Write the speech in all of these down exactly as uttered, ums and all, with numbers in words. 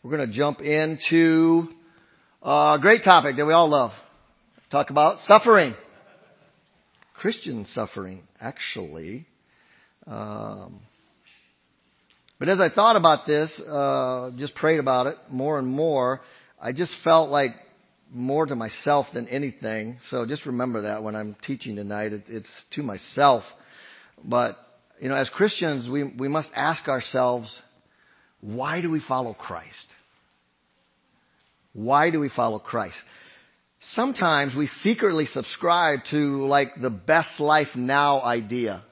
We're going to jump into a great topic that we all love. Talk about suffering. Christian suffering, actually. Um, but as I thought about this, uh, just prayed about it more and more, I just felt like more to myself than anything. So just remember that when I'm teaching tonight, it, it's to myself. But, you know, as Christians, we, we must ask ourselves, why do we follow Christ? Why do we follow Christ? Sometimes we secretly subscribe to like the best life now idea.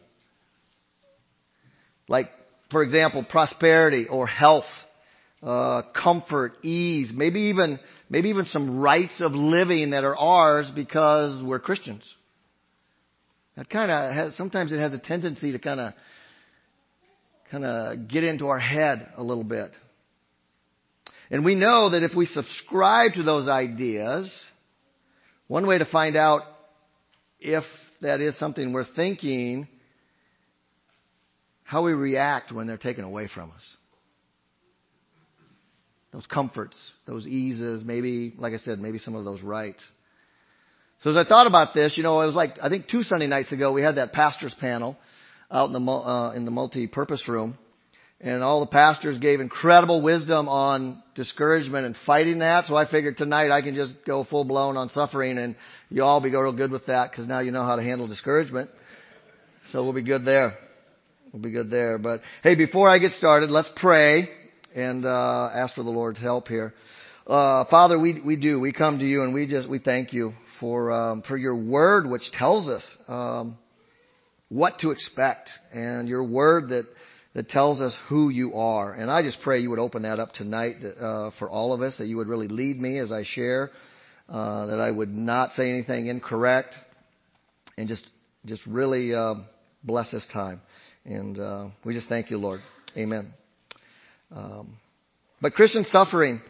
Like, for example, prosperity or health, uh, comfort, ease, maybe even, maybe even some rights of living that are ours because we're Christians. That kind of has, sometimes it has a tendency to kind of, kind of get into our head a little bit. And we know that if we subscribe to those ideas, one way to find out if that is something we're thinking, how we react when they're taken away from us. Those comforts, those eases, maybe, like I said, maybe some of those rights. So as I thought about this, you know, it was like, I think two Sunday nights ago, we had that pastors panel out in the, uh, in the multi-purpose room. And all the pastors gave incredible wisdom on discouragement and fighting that. So I figured tonight I can just go full blown on suffering and you all be real good with that because now you know how to handle discouragement. So we'll be good there. We'll be good there. But hey, before I get started, let's pray and uh ask for the Lord's help here. Uh Father, we we do. We come to you and we just we thank you for um for your word which tells us um what to expect, and your word that that tells us who you are. And I just pray you would open that up tonight uh, for all of us, that you would really lead me as I share, uh, that I would not say anything incorrect, and just just really uh, bless this time. And uh, we just thank you, Lord. Amen. Um, but Christian suffering,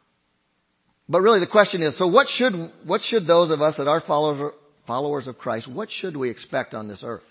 but really the question is, so what should what should those of us that are followers followers of Christ, what should we expect on this earth?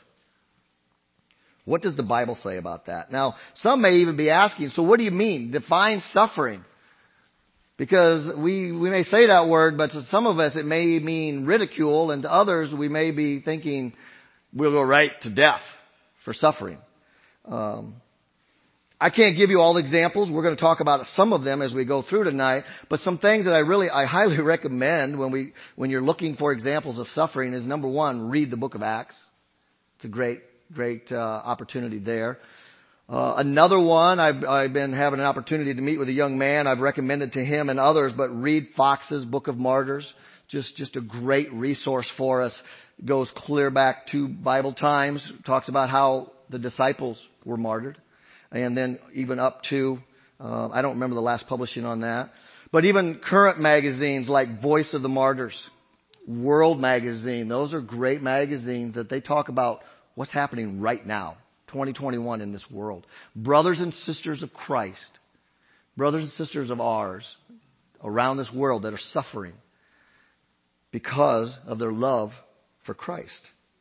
What does the Bible say about that? Now, some may even be asking, so what do you mean? Define suffering. Because we, we may say that word, but to some of us it may mean ridicule, and to others we may be thinking we'll go right to death for suffering. Um, I can't give you all the examples. We're going to talk about some of them as we go through tonight. But some things that I really, I highly recommend when we, when you're looking for examples of suffering is, number one, read the book of Acts. It's a great Great uh, opportunity there. Uh, another one, I've, I've been having an opportunity to meet with a young man. I've recommended to him and others, but read Fox's Book of Martyrs. Just, just a great resource for us. It goes clear back to Bible times. Talks about how the disciples were martyred. And then even up to, uh, I don't remember the last publishing on that. But even current magazines like Voice of the Martyrs, World Magazine, those are great magazines that they talk about what's happening right now, twenty twenty-one in this world. Brothers and sisters of Christ, brothers and sisters of ours around this world that are suffering because of their love for Christ.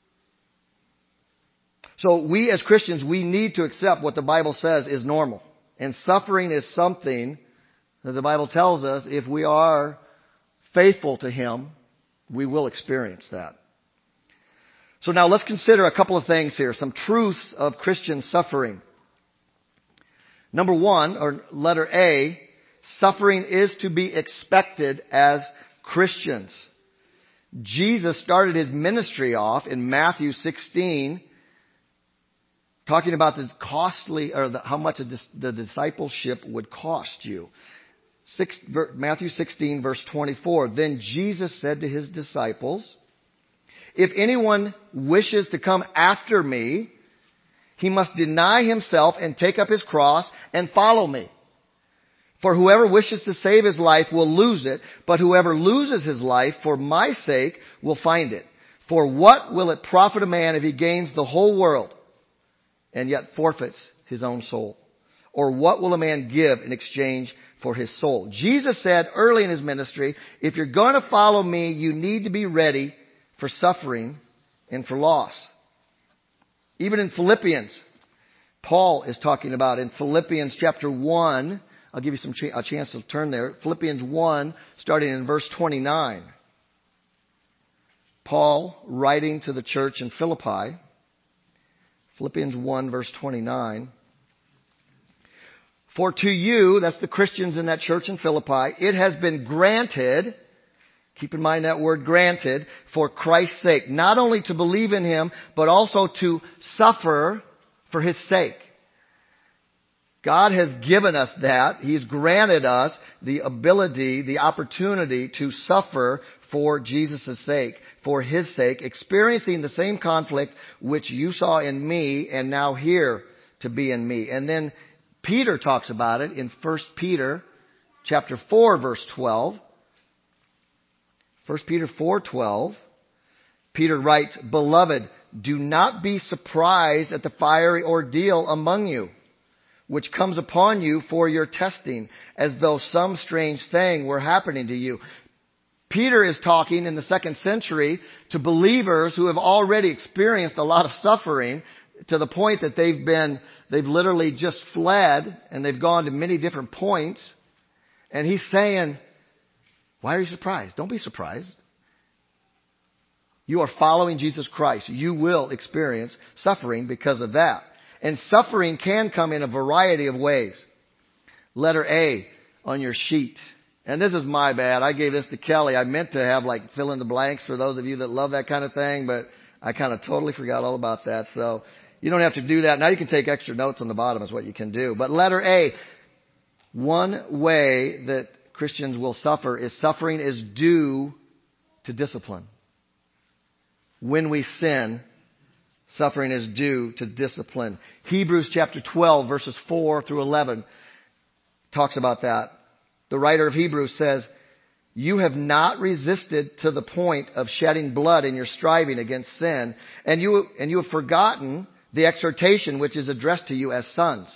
So we as Christians, we need to accept what the Bible says is normal. And suffering is something that the Bible tells us if we are faithful to Him, we will experience that. So now let's consider a couple of things here, some truths of Christian suffering. Number one, or letter A, suffering is to be expected as Christians. Jesus started His ministry off in Matthew sixteen, talking about the costly, or the, how much the discipleship would cost you. Six, Matthew sixteen, verse twenty-four. Then Jesus said to His disciples, if anyone wishes to come after me, he must deny himself and take up his cross and follow me. For whoever wishes to save his life will lose it, but whoever loses his life for my sake will find it. For what will it profit a man if he gains the whole world and yet forfeits his own soul? Or what will a man give in exchange for his soul? Jesus said early in His ministry, if you're going to follow me, you need to be ready for suffering and for loss. Even in Philippians, Paul is talking about in Philippians chapter one, I'll give you some ch- a chance to turn there. Philippians one, starting in verse twenty-nine. Paul writing to the church in Philippi. Philippians one, verse twenty-nine. For to you, that's the Christians in that church in Philippi, it has been granted, keep in mind that word granted, for Christ's sake, not only to believe in Him, but also to suffer for His sake. God has given us that. He's granted us the ability, the opportunity to suffer for Jesus' sake, for His sake, experiencing the same conflict which you saw in me and now here to be in me. And then Peter talks about it in First Peter chapter four, verse twelve. First Peter four twelve. Peter writes, Beloved, do not be surprised at the fiery ordeal among you, which comes upon you for your testing, as though some strange thing were happening to you. Peter is talking in the second century to believers who have already experienced a lot of suffering to the point that they've been, they've literally just fled and they've gone to many different points. And he's saying, why are you surprised? Don't be surprised. You are following Jesus Christ. You will experience suffering because of that. And suffering can come in a variety of ways. Letter A on your sheet. And this is my bad. I gave this to Kelly. I meant to have like fill in the blanks for those of you that love that kind of thing, but I kind of totally forgot all about that. So you don't have to do that. Now you can take extra notes on the bottom is what you can do. But letter A, one way that Christians will suffer is suffering is due to discipline. When we sin, suffering is due to discipline. Hebrews chapter twelve, verses four through eleven talks about that. The writer of Hebrews says, You have not resisted to the point of shedding blood in your striving against sin, and you, and you have forgotten the exhortation which is addressed to you as sons.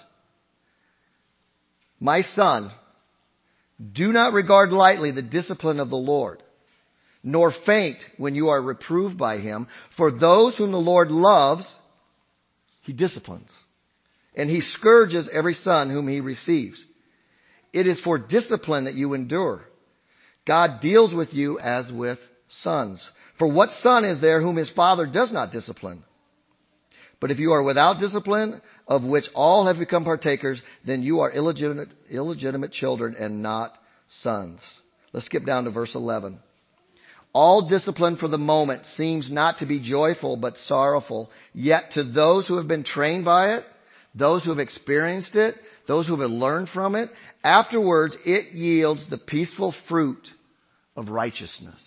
My son, do not regard lightly the discipline of the Lord, nor faint when you are reproved by Him. For those whom the Lord loves, He disciplines, and He scourges every son whom He receives. It is for discipline that you endure. God deals with you as with sons. For what son is there whom his father does not discipline? But if you are without discipline, of which all have become partakers, then you are illegitimate, illegitimate children and not sons. Let's skip down to verse eleven. All discipline for the moment seems not to be joyful but sorrowful. Yet to those who have been trained by it, those who have experienced it, those who have learned from it, afterwards it yields the peaceful fruit of righteousness.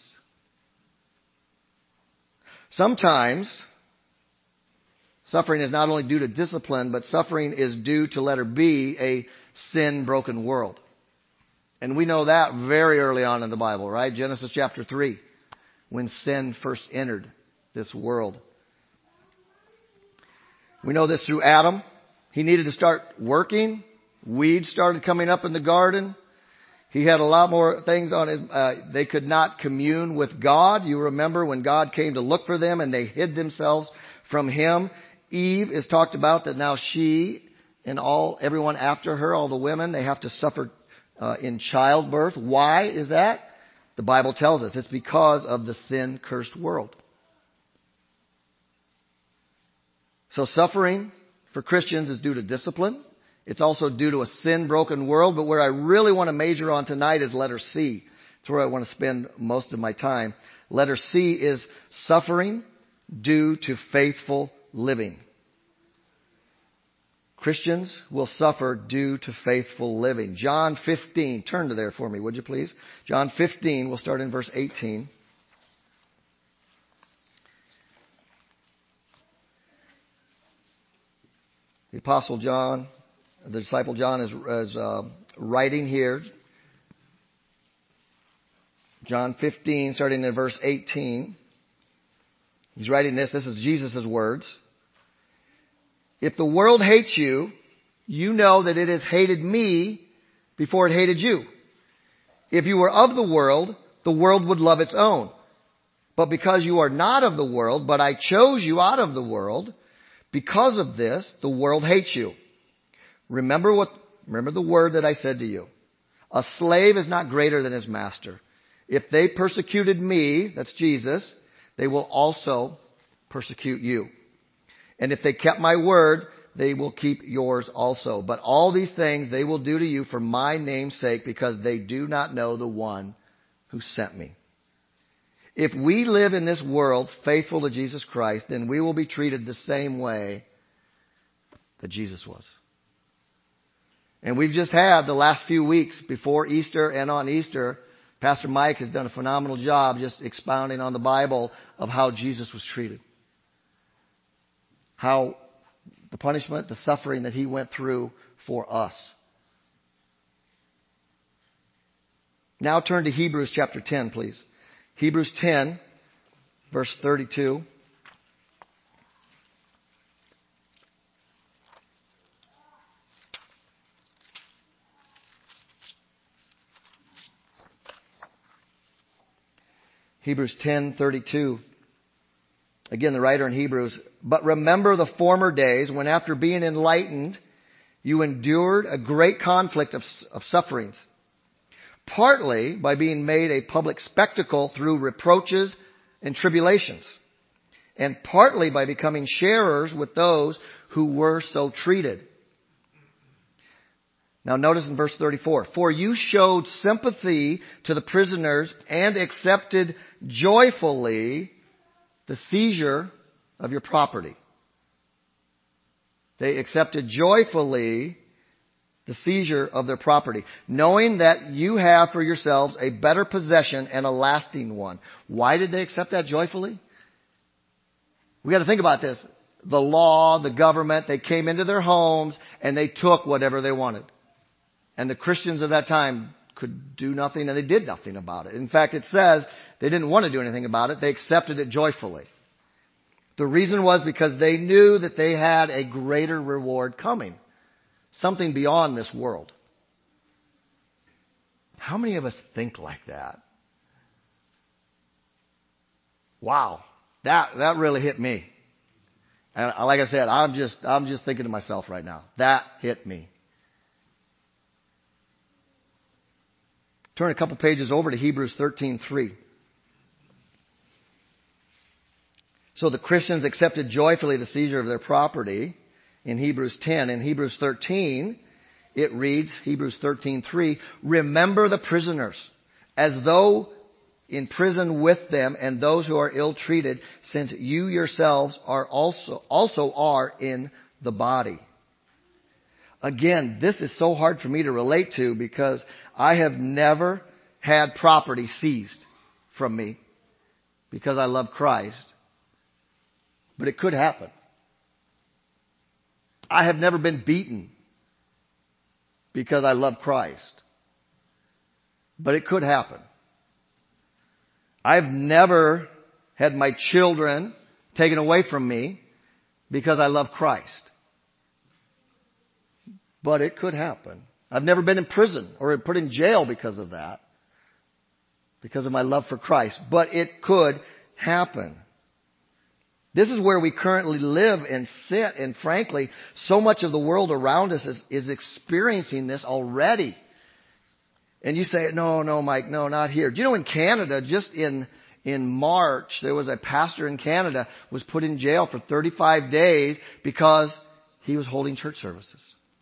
Sometimes suffering is not only due to discipline, but suffering is due to letter B, a sin-broken world. And we know that very early on in the Bible, right? Genesis chapter three, when sin first entered this world. We know this through Adam. He needed to start working. Weeds started coming up in the garden. He had a lot more things on it. Uh, they could not commune with God. You remember when God came to look for them and they hid themselves from Him. Eve is talked about that now she and all, everyone after her, all the women, they have to suffer uh, in childbirth. Why is that? The Bible tells us it's because of the sin-cursed world. So suffering for Christians is due to discipline. It's also due to a sin-broken world. But where I really want to major on tonight is letter C. It's where I want to spend most of my time. Letter C is suffering due to faithful living. Christians will suffer due to faithful living. John fifteen. Turn to there for me, would you please? John fifteen. We'll start in verse eighteen. The Apostle John, the disciple John is, is uh, writing here. John fifteen, starting in verse eighteen. He's writing this. This is Jesus' words. If the world hates you, you know that it has hated me before it hated you. If you were of the world, the world would love its own. But because you are not of the world, but I chose you out of the world, because of this, the world hates you. Remember what remember the word that I said to you. A slave is not greater than his master. If they persecuted me, that's Jesus, they will also persecute you. And if they kept my word, they will keep yours also. But all these things they will do to you for my name's sake, because they do not know the one who sent me. If we live in this world faithful to Jesus Christ, then we will be treated the same way that Jesus was. And we've just had the last few weeks before Easter and on Easter, Pastor Mike has done a phenomenal job just expounding on the Bible of how Jesus was treated. How the punishment, the suffering that he went through for us. Now turn to Hebrews chapter ten, please. Hebrews ten, verse thirty-two. Hebrews ten thirty-two. Again, the writer in Hebrews, but remember the former days when after being enlightened, you endured a great conflict of, of sufferings, partly by being made a public spectacle through reproaches and tribulations, and partly by becoming sharers with those who were so treated. Now notice in verse thirty-four, for you showed sympathy to the prisoners and accepted joyfully the seizure of your property. They accepted joyfully the seizure of their property, knowing that you have for yourselves a better possession and a lasting one. Why did they accept that joyfully? We got to think about this. The law, the government, they came into their homes and they took whatever they wanted. And the Christians of that time could do nothing, and they did nothing about it. In fact, it says they didn't want to do anything about it. They accepted it joyfully. The reason was because they knew that they had a greater reward coming. Something beyond this world. How many of us think like that? Wow. That, that really hit me. And like I said, I'm just, I'm just thinking to myself right now. That hit me. Turn a couple pages over to Hebrews thirteen three. So the Christians accepted joyfully the seizure of their property in Hebrews ten. In Hebrews thirteen, it reads, Hebrews thirteen three, remember the prisoners as though in prison with them and those who are ill-treated, since you yourselves are also, also are in the body. Again, this is so hard for me to relate to because I have never had property seized from me because I love Christ. But it could happen. I have never been beaten because I love Christ. But it could happen. I've never had my children taken away from me because I love Christ. But it could happen. I've never been in prison or put in jail because of that. Because of my love for Christ. But it could happen. This is where we currently live and sit. And frankly, so much of the world around us is, is experiencing this already. And you say, no, no, Mike, no, not here. Do you know in Canada, just in, in March, there was a pastor in Canada was put in jail for thirty-five days because he was holding church services.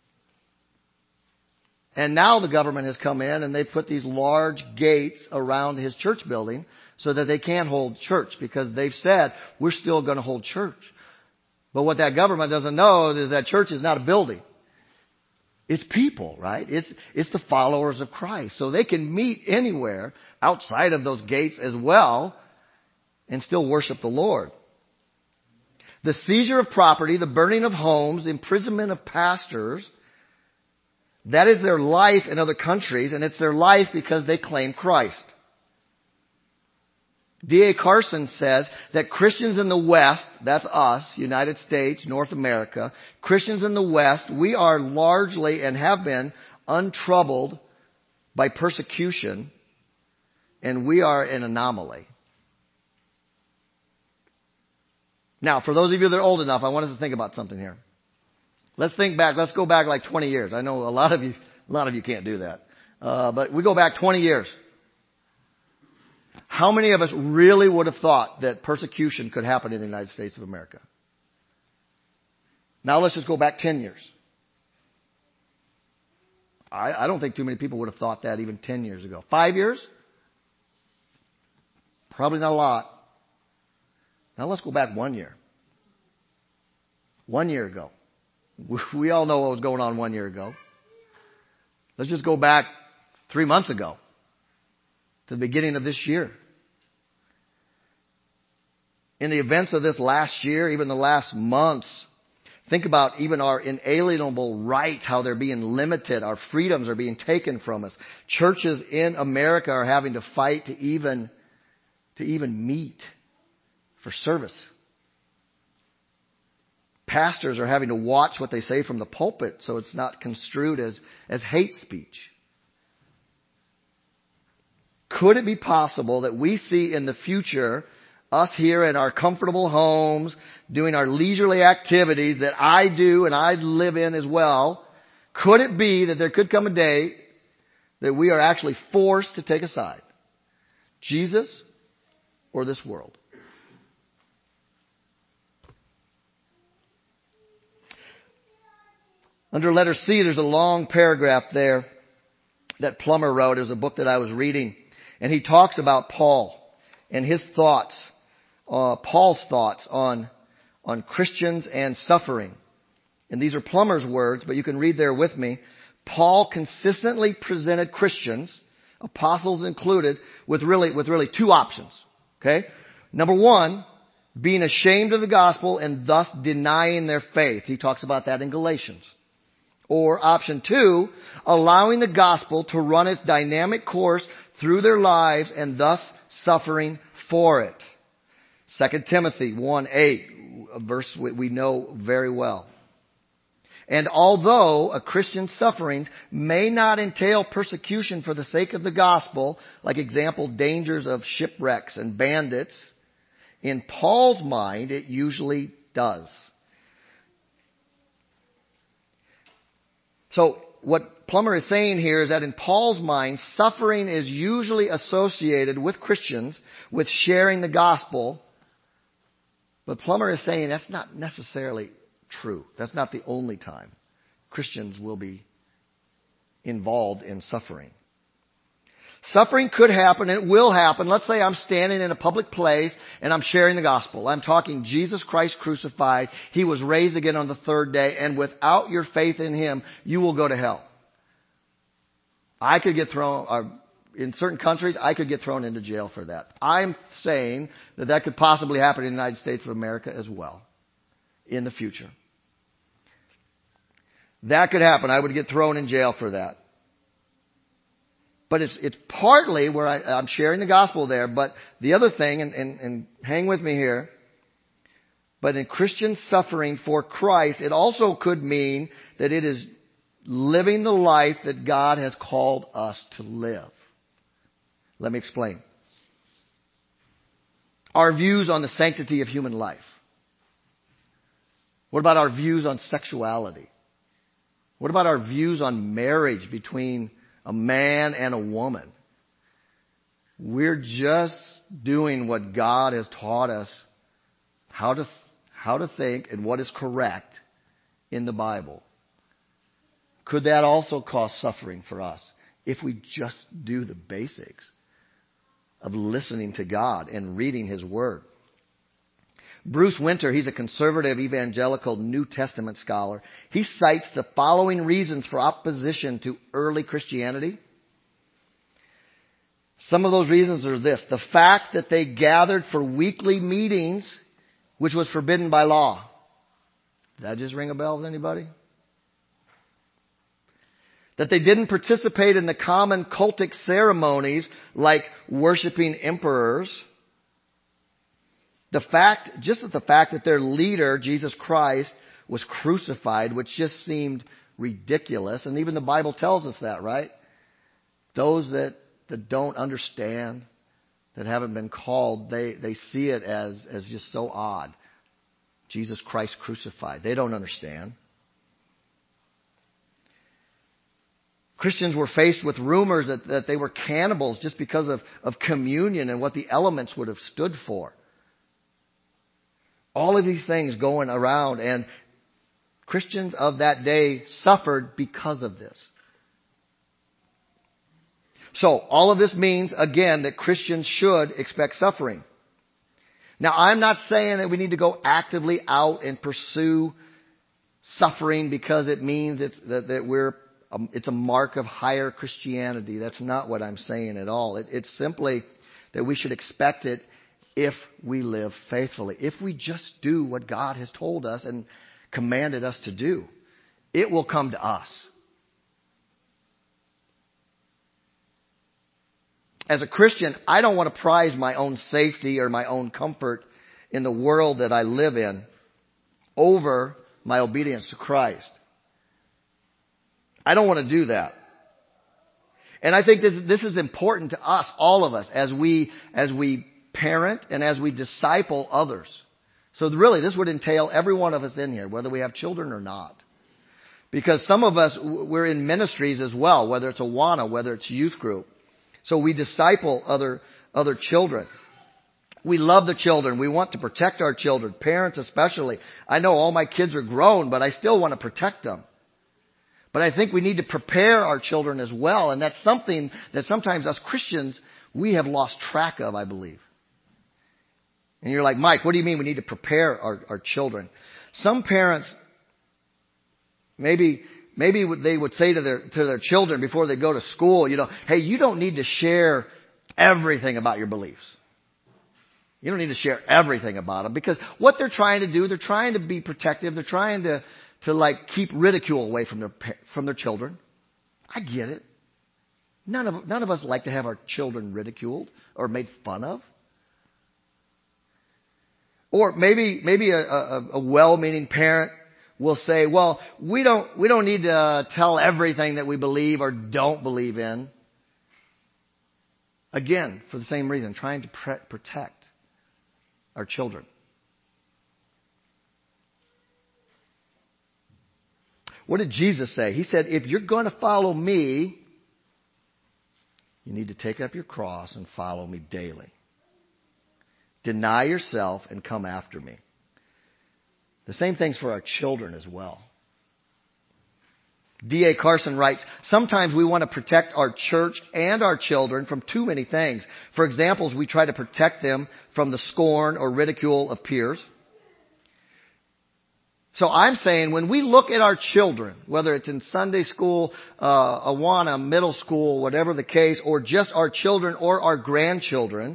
And now the government has come in and they put these large gates around his church building so that they can't hold church because they've said, we're still going to hold church. But what that government doesn't know is that church is not a building. It's people, right? It's, it's the followers of Christ. So they can meet anywhere outside of those gates as well and still worship the Lord. The seizure of property, the burning of homes, the imprisonment of pastors, that is their life in other countries, and it's their life because they claim Christ. D A Carson says that Christians in the West, that's us, United States, North America, Christians in the West, we are largely and have been untroubled by persecution, and we are an anomaly. Now, for those of you that are old enough, I want us to think about something here. Let's think back. Let's go back like twenty years. I know a lot of you, a lot of you can't do that. Uh, but we go back twenty years. How many of us really would have thought that persecution could happen in the United States of America? Now let's just go back ten years. I, I don't think too many people would have thought that even ten years ago. Five years? Probably not a lot. Now let's go back one year. One year ago. We all know what was going on one year ago. Let's just go back three months ago to the beginning of this year. In the events of this last year, even the last months, think about even our inalienable rights, how they're being limited. Our freedoms are being taken from us. Churches in America are having to fight to even, to even meet for service. Pastors are having to watch what they say from the pulpit so it's not construed as, as hate speech. Could it be possible that we see in the future us here in our comfortable homes, doing our leisurely activities that I do and I live in as well? Could it be that there could come a day that we are actually forced to take a side? Jesus or this world? Under letter C, there's a long paragraph there that Plummer wrote. It was a book that I was reading. And he talks about Paul and his thoughts, uh, Paul's thoughts on, on Christians and suffering. And these are Plummer's words, but you can read there with me. Paul consistently presented Christians, apostles included, with really, with really two options. Okay? Number one, being ashamed of the gospel and thus denying their faith. He talks about that in Galatians. Or option two, allowing the gospel to run its dynamic course through their lives and thus suffering for it. Second Timothy one eight, a verse we know very well. And although a Christian's sufferings may not entail persecution for the sake of the gospel, like example, dangers of shipwrecks and bandits, in Paul's mind it usually does. So what Plummer is saying here is that in Paul's mind, suffering is usually associated with Christians, with sharing the gospel. But Plummer is saying that's not necessarily true. That's not the only time Christians will be involved in suffering. Suffering could happen, it will happen. Let's say I'm standing in a public place and I'm sharing the gospel. I'm talking Jesus Christ crucified. He was raised again on the third day, and without your faith in Him, you will go to hell. I could get thrown, or in certain countries, I could get thrown into jail for that. I'm saying that that could possibly happen in the United States of America as well in the future. That could happen. I would get thrown in jail for that. But it's, it's partly where I, I'm sharing the gospel there. But the other thing, and, and, and hang with me here, but in Christian suffering for Christ, it also could mean that it is living the life that God has called us to live. Let me explain. Our views on the sanctity of human life. What about our views on sexuality? What about our views on marriage between a man and a woman? We're just doing what God has taught us how to, how to think and what is correct in the Bible. Could that also cause suffering for us if we just do the basics of listening to God and reading His Word? Bruce Winter, he's a conservative evangelical New Testament scholar. He cites the following reasons for opposition to early Christianity. Some of those reasons are this: the fact that they gathered for weekly meetings, which was forbidden by law. Did that just ring a bell with anybody? That they didn't participate in the common cultic ceremonies like worshiping emperors. The fact, just the fact that their leader, Jesus Christ, was crucified, which just seemed ridiculous. And even the Bible tells us that, right? Those that, that don't understand, that haven't been called, they, they see it as, as just so odd. Jesus Christ crucified. They don't understand. Christians were faced with rumors that, that they were cannibals just because of, of communion and what the elements would have stood for. All of these things going around, and Christians of that day suffered because of this. So, all of this means, again, that Christians should expect suffering. Now, I'm not saying that we need to go actively out and pursue suffering because it means it's, that, that we're, um, it's a mark of higher Christianity. That's not what I'm saying at all. It, it's simply that we should expect it if we live faithfully. If we just do what God has told us and commanded us to do, it will come to us. As a Christian, I don't want to prize my own safety or my own comfort in the world that I live in over my obedience to Christ. I don't want to do that. And I think that this is important to us, all of us, as we, as we parent and as we disciple others. So really, this would entail every one of us in here, whether we have children or not. Because some of us, we're in ministries as well, whether it's Awana, whether it's youth group. So we disciple other, other children. We love the children. We want to protect our children, parents especially. I know all my kids are grown, but I still want to protect them. But I think we need to prepare our children as well. And that's something that sometimes us Christians, we have lost track of, I believe. And you're like, Mike, what do you mean we need to prepare our, our children? Some parents, maybe, maybe they would say to their, to their children before they go to school, you know, hey, you don't need to share everything about your beliefs. You don't need to share everything about them, because what they're trying to do, they're trying to be protective. They're trying to, to like keep ridicule away from their, from their children. I get it. None of, none of us like to have our children ridiculed or made fun of. Or maybe, maybe a, a, a well-meaning parent will say, well, we don't, we don't need to tell everything that we believe or don't believe in. Again, for the same reason, trying to pre- protect our children. What did Jesus say? He said, if you're going to follow me, you need to take up your cross and follow me daily. Deny yourself and come after me. The same thing's for our children as well. D A Carson writes, sometimes we want to protect our church and our children from too many things. For example, we try to protect them from the scorn or ridicule of peers. So I'm saying when we look at our children, whether it's in Sunday school, uh, Awana, middle school, whatever the case, or just our children or our grandchildren,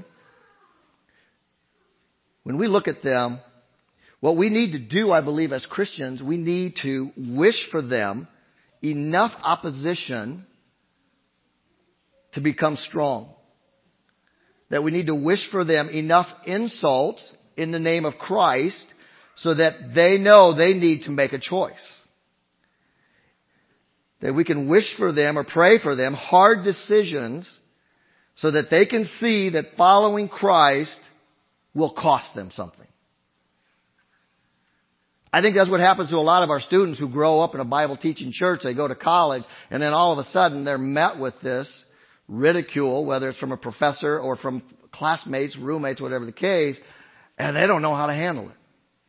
when we look at them, what we need to do, I believe, as Christians, we need to wish for them enough opposition to become strong. That we need to wish for them enough insults in the name of Christ so that they know they need to make a choice. That we can wish for them or pray for them hard decisions so that they can see that following Christ will cost them something. I think that's what happens to a lot of our students who grow up in a Bible teaching church. They go to college, and then all of a sudden they're met with this ridicule, whether it's from a professor or from classmates, roommates, whatever the case, and they don't know how to handle it.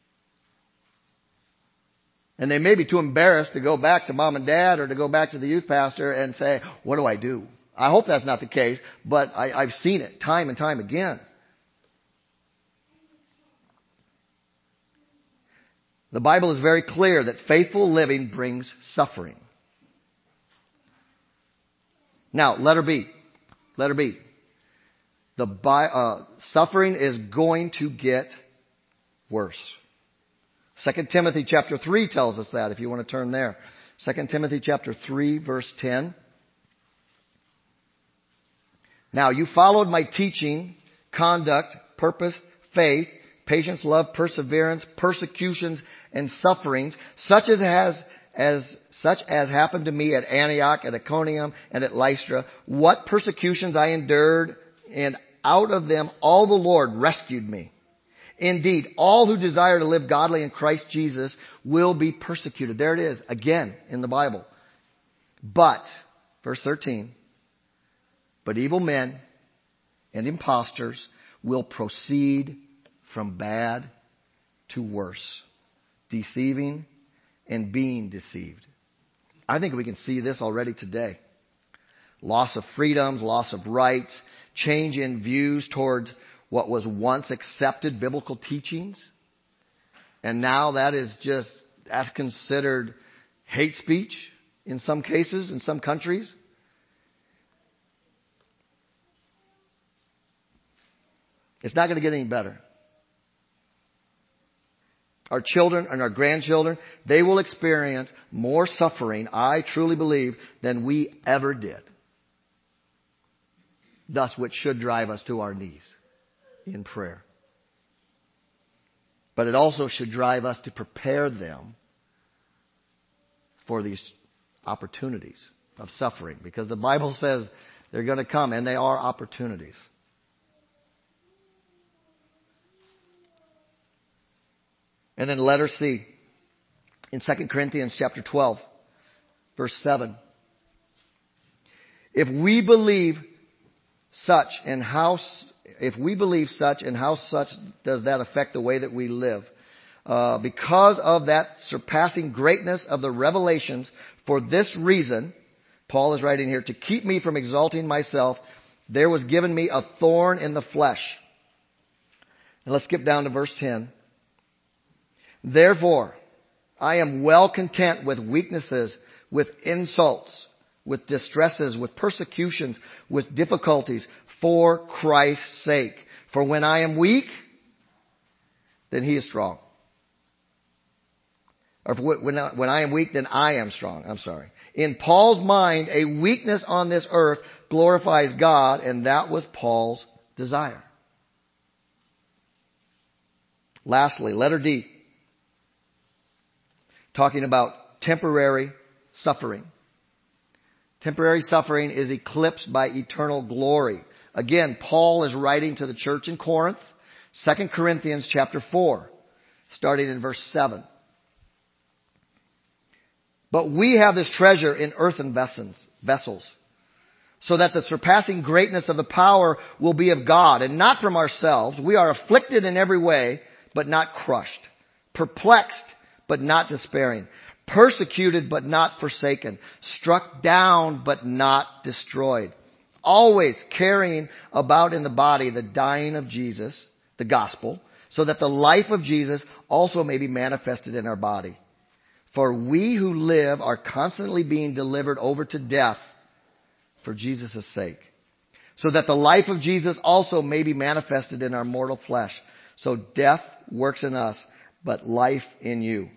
And they may be too embarrassed to go back to mom and dad or to go back to the youth pastor and say, what do I do? I hope that's not the case, but I, I've seen it time and time again. The Bible is very clear that faithful living brings suffering. Now, letter B. Letter B. The uh, suffering is going to get worse. Second Timothy chapter three tells us that, if you want to turn there. Second Timothy chapter three, verse ten. Now, you followed my teaching, conduct, purpose, faith, patience, love, perseverance, persecutions, and sufferings, such as has as such as happened to me at Antioch, at Iconium, and at Lystra. What persecutions I endured, and out of them all the Lord rescued me. Indeed, all who desire to live godly in Christ Jesus will be persecuted. There it is, again, in the Bible. But, verse thirteen, but evil men and impostors will proceed from bad to worse, deceiving and being deceived. I think we can see this already today. Loss of freedoms, loss of rights, change in views toward what was once accepted biblical teachings. And now that is just, that's considered hate speech in some cases, in some countries. It's not going to get any better. Our children and our grandchildren, they will experience more suffering, I truly believe, than we ever did. Thus, which should drive us to our knees in prayer. But it also should drive us to prepare them for these opportunities of suffering. Because the Bible says they're going to come, and they are opportunities. And then letter C, in Second Corinthians chapter twelve, verse seven. If we believe such and how, if we believe such and how such does that affect the way that we live? Uh, because of that surpassing greatness of the revelations, for this reason, Paul is writing here, to keep me from exalting myself, there was given me a thorn in the flesh. And let's skip down to verse ten. Therefore, I am well content with weaknesses, with insults, with distresses, with persecutions, with difficulties, for Christ's sake. For when I am weak, then he is strong. Or when I, when I am weak, then I am strong. I'm sorry. In Paul's mind, a weakness on this earth glorifies God, and that was Paul's desire. Lastly, letter D. Talking about temporary suffering. Temporary suffering is eclipsed by eternal glory. Again, Paul is writing to the church in Corinth, Second Corinthians chapter four, starting in verse seven. But we have this treasure in earthen vessels, so that the surpassing greatness of the power will be of God and not from ourselves. We are afflicted in every way, but not crushed, perplexed, but not despairing, persecuted, but not forsaken, struck down, but not destroyed, always carrying about in the body the dying of Jesus, the gospel, so that the life of Jesus also may be manifested in our body. For we who live are constantly being delivered over to death for Jesus' sake, so that the life of Jesus also may be manifested in our mortal flesh. So death works in us, but life in you.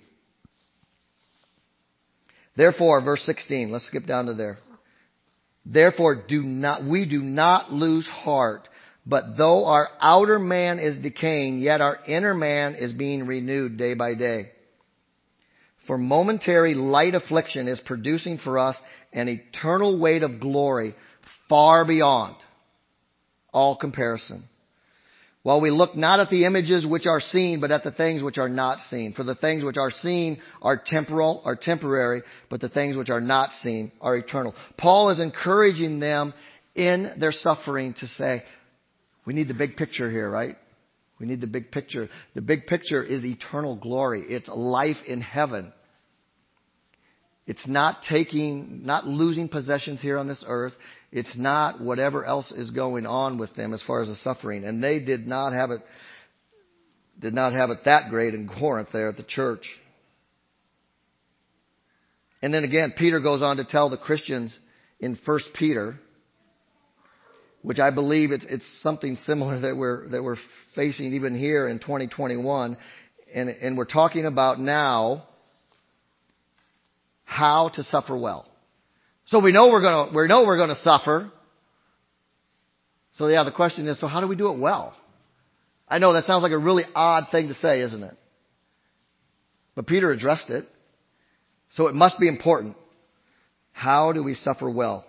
Therefore, verse sixteen, let's skip down to there. Therefore, do not, we do not lose heart, but though our outer man is decaying, yet our inner man is being renewed day by day. For momentary light affliction is producing for us an eternal weight of glory far beyond all comparison. While we look not at the images which are seen, but at the things which are not seen. For the things which are seen are temporal, are temporary, but the things which are not seen are eternal. Paul is encouraging them in their suffering to say, we need the big picture here, right? We need the big picture. The big picture is eternal glory. It's life in heaven. It's not taking, not losing possessions here on this earth. It's not whatever else is going on with them as far as the suffering. And they did not have it, did not have it that great in Corinth there at the church. And then again, Peter goes on to tell the Christians in First Peter, which I believe it's, it's something similar that we're, that we're facing even here in twenty twenty-one. And, and we're talking about now how to suffer well. So we know we're going to, we know we're going to suffer. So yeah, the question is, so how do we do it well? I know that sounds like a really odd thing to say, isn't it? But Peter addressed it. So it must be important. How do we suffer well?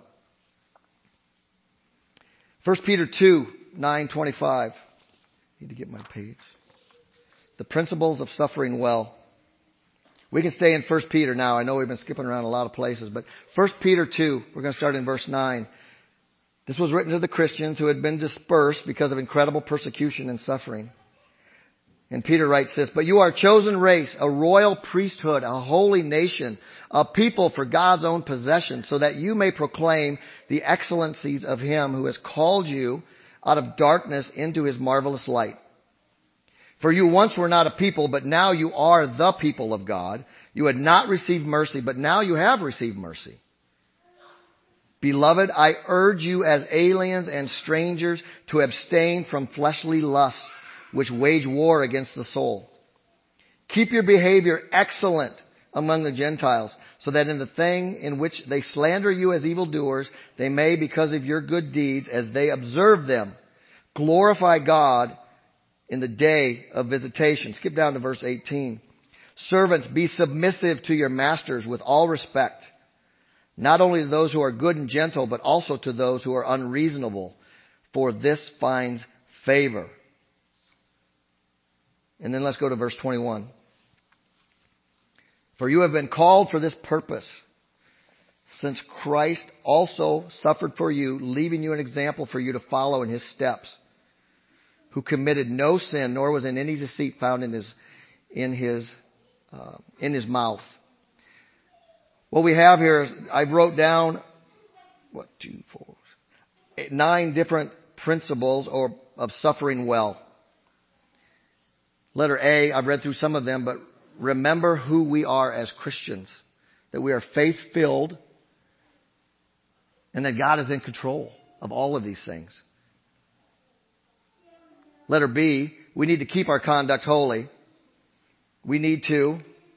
First Peter two, nine, twenty-five. Need to get my page. The principles of suffering well. We can stay in First Peter now. I know we've been skipping around a lot of places, but First Peter two, we're going to start in verse nine. This was written to the Christians who had been dispersed because of incredible persecution and suffering. And Peter writes this, "But you are a chosen race, a royal priesthood, a holy nation, a people for God's own possession, so that you may proclaim the excellencies of Him who has called you out of darkness into His marvelous light. For you once were not a people, but now you are the people of God. You had not received mercy, but now you have received mercy. Beloved, I urge you as aliens and strangers to abstain from fleshly lusts, which wage war against the soul. Keep your behavior excellent among the Gentiles, so that in the thing in which they slander you as evildoers, they may, because of your good deeds, as they observe them, glorify God in the day of visitation." Skip down to verse eighteen. "Servants, be submissive to your masters with all respect, not only to those who are good and gentle, but also to those who are unreasonable, for this finds favor." And then let's go to verse twenty-one. "For you have been called for this purpose, since Christ also suffered for you, leaving you an example for you to follow in His steps, who committed no sin, nor was in any deceit found in his in his uh, in his mouth." What we have here, is I wrote down what two, four, eight, nine different principles or of suffering well. Letter A, I've read through some of them, but remember who we are as Christians, that we are faith-filled, and that God is in control of all of these things. Letter B, we need to keep our conduct holy. We need to,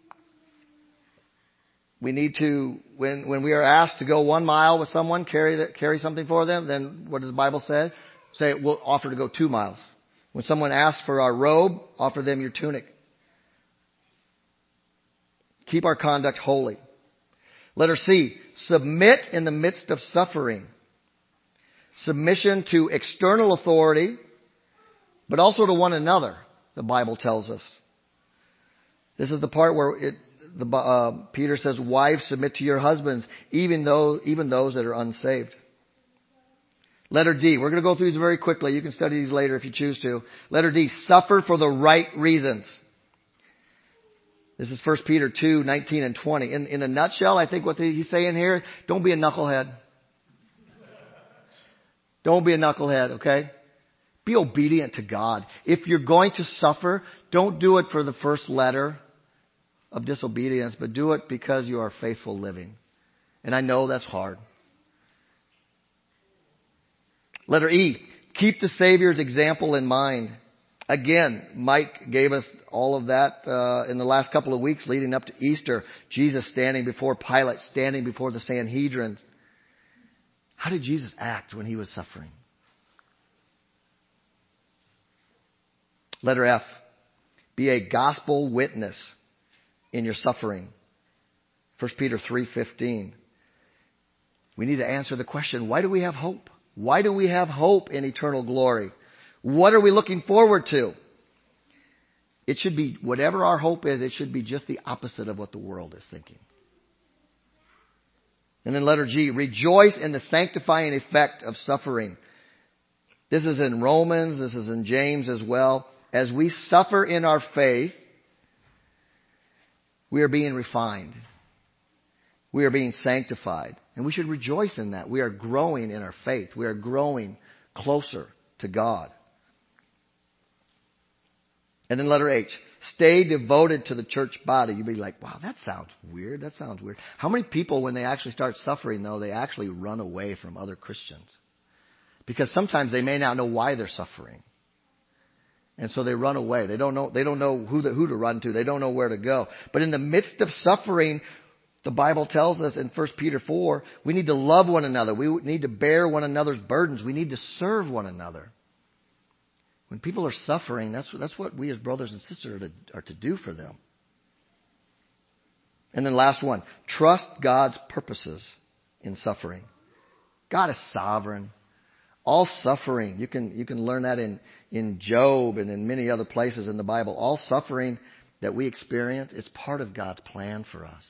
we need to, when, when we are asked to go one mile with someone, carry that, carry something for them, then what does the Bible say? Say we'll offer to go two miles. When someone asks for our robe, offer them your tunic. Keep our conduct holy. Letter C, submit in the midst of suffering. Submission to external authority, but also to one another, the Bible tells us. This is the part where it, the, uh, Peter says, "Wives, submit to your husbands, even though, even those that are unsaved." Letter D, we're going to go through these very quickly. You can study these later if you choose to. Letter D, suffer for the right reasons. This is First Peter two, nineteen and twenty. In, in a nutshell, I think what he's saying here, don't be a knucklehead. Don't be a knucklehead, okay? Be obedient to God. If you're going to suffer, don't do it for the first letter of disobedience, but do it because you are faithful living. And I know that's hard. Letter E, keep the Savior's example in mind. Again, Mike gave us all of that uh, in the last couple of weeks leading up to Easter. Jesus standing before Pilate, standing before the Sanhedrin. How did Jesus act when He was suffering? Letter F, be a gospel witness in your suffering. First Peter three fifteen. We need to answer the question, why do we have hope? Why do we have hope in eternal glory? What are we looking forward to? It should be, whatever our hope is, it should be just the opposite of what the world is thinking. And then letter G, rejoice in the sanctifying effect of suffering. This is in Romans, this is in James as well. As we suffer in our faith, we are being refined. We are being sanctified. And we should rejoice in that. We are growing in our faith. We are growing closer to God. And then letter H, stay devoted to the church body. You'd be like, wow, that sounds weird. That sounds weird. How many people, when they actually start suffering, though, they actually run away from other Christians? Because sometimes they may not know why they're suffering. And so they run away. They don't know, they don't know who, the, who to run to. They don't know where to go. But in the midst of suffering, the Bible tells us in First Peter four, we need to love one another. We need to bear one another's burdens. We need to serve one another. When people are suffering, that's, that's what we as brothers and sisters are to, are to do for them. And then last one, trust God's purposes in suffering. God is sovereign. All suffering, you can, you can learn that in, in Job and in many other places in the Bible. All suffering that we experience, it's part of God's plan for us.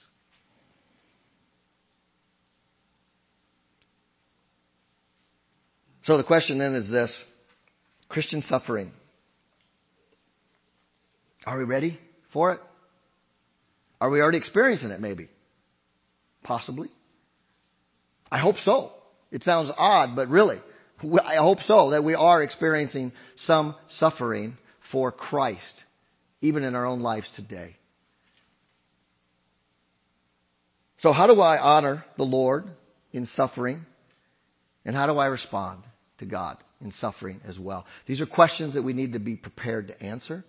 So the question then is this: Christian suffering. Are we ready for it? Are we already experiencing it maybe? Possibly. I hope so. It sounds odd, but really, I hope so, that we are experiencing some suffering for Christ, even in our own lives today. So how do I honor the Lord in suffering? And how do I respond to God in suffering as well? These are questions that we need to be prepared to answer.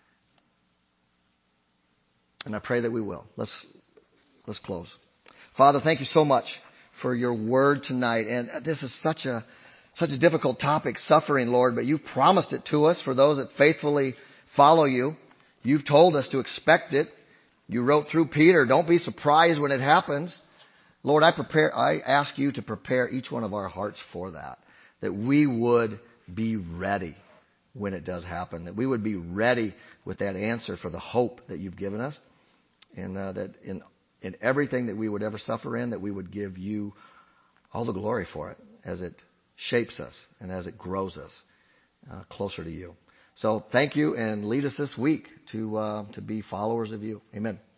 And I pray that we will. Let's, let's close. Father, thank you so much for your word tonight. And this is such a, such a difficult topic, suffering, Lord, but you've promised it to us for those that faithfully follow you. You've told us to expect it. You wrote through Peter, don't be surprised when it happens. Lord, I prepare, I ask you to prepare each one of our hearts for that, that we would be ready when it does happen, that we would be ready with that answer for the hope that you've given us, and uh, that in in everything that we would ever suffer in, that we would give you all the glory for it as it shapes us and as it grows us uh, closer to you. So thank you, and lead us this week to uh, to be followers of you. Amen.